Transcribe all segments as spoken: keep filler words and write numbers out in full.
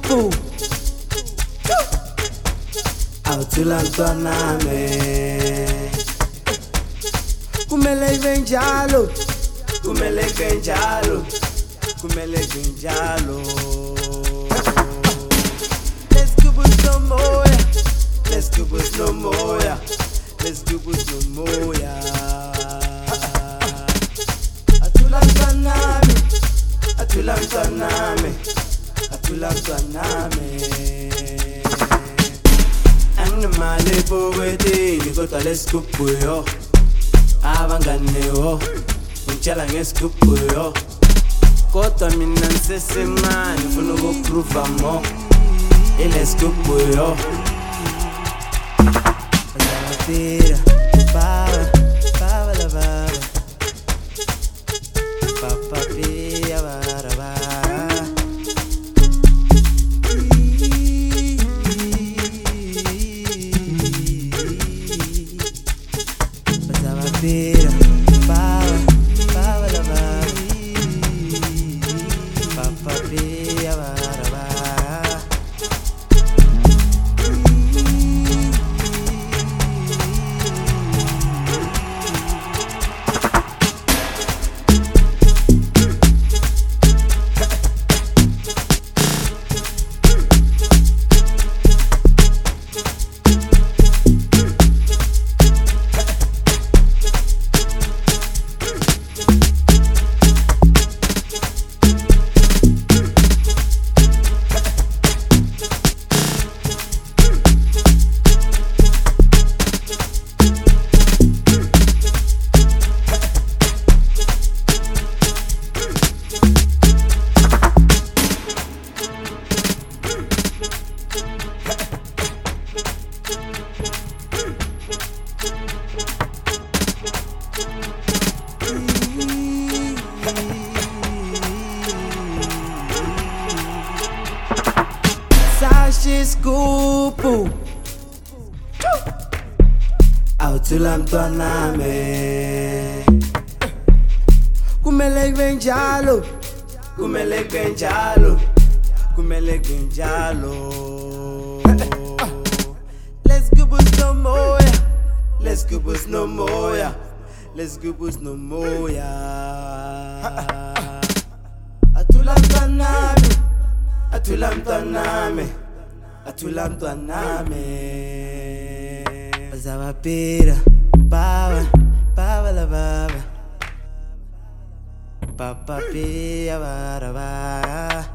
isigubhu awuthula mntwanami kumele ibe njalo kumele ibe njalo kumele ibe njalo let's go with no more let's go with no more let's go with no more athula mntwanami athula mntwanami athula mntwanami anginemali epokwetini kodwa lesigubhu yo abangane yo ngitshela ngesigubhu yo kodwa mina ngisesemncane ngifuna ukuprova mo ilesigubhu yo Pira, baba, baba la baba, papa pia bara bara. Pasaba pira, baba, baba la baba, papa pia bara bara. Isigubhu awuthula mntwanami kumele ibe njalo kumele ibe njalo kumele ibe njalo let's go with no more let's go with no more let's go with no more athula mntwanami athula mntwanami athula mntwanami pasaba pira baba baba la baba papa pia bara bara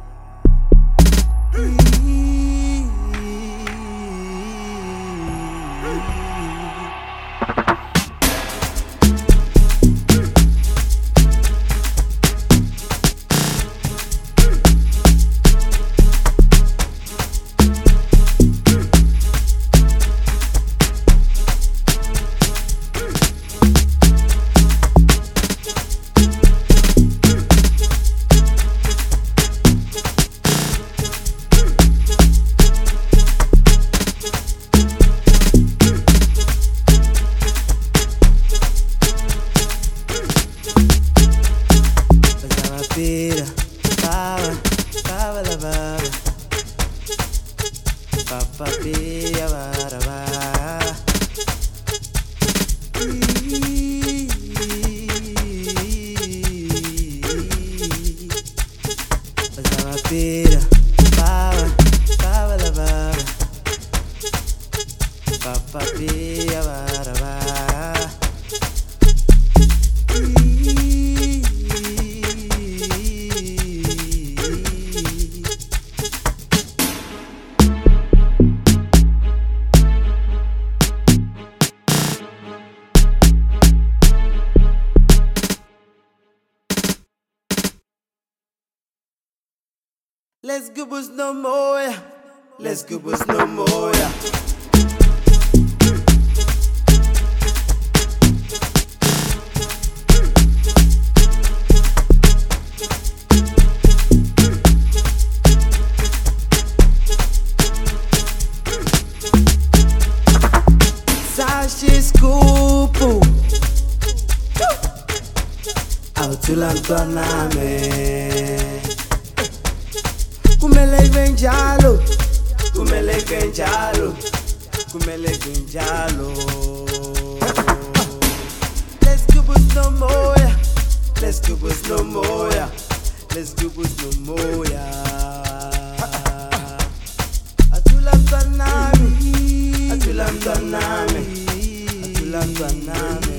Pira, baba, baba la baba, papa pia bara bara. Pasaba pira, baba, baba la baba, papa pia bara bara. Let's go with no more. Let's go with no more. Sashi isigubhu awuthula mntwanami kumele kumele kwenjalo, kumele kwenjalo, kumele kwenjalo. Let's do boost no more, yeah. Let's do boost no more, yeah. Let's do boost no more, yeah. Atula mtanami, atula mtanami, atula mtanami.